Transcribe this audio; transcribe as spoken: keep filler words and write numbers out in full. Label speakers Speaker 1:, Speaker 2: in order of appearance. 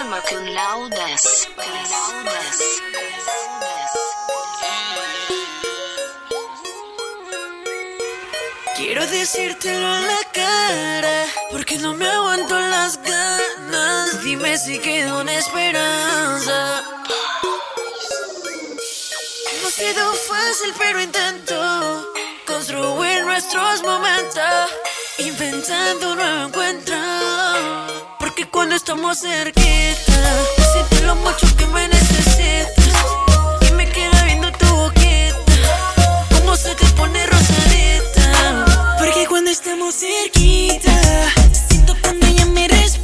Speaker 1: summa cum laudes, cum laudes.
Speaker 2: Quiero decírtelo en la cara, porque no me aguanto las ganas. Dime si queda una esperanza. No ha sido fácil, pero intento construir nuestros momentos, inventando un nuevo encuentro. Porque cuando estamos cerquita, siento lo mucho que me necesitas. Y me queda viendo tu boquita, cómo se te pone rosadita. Porque cuando estamos cerquita, siento cuando ella me respira.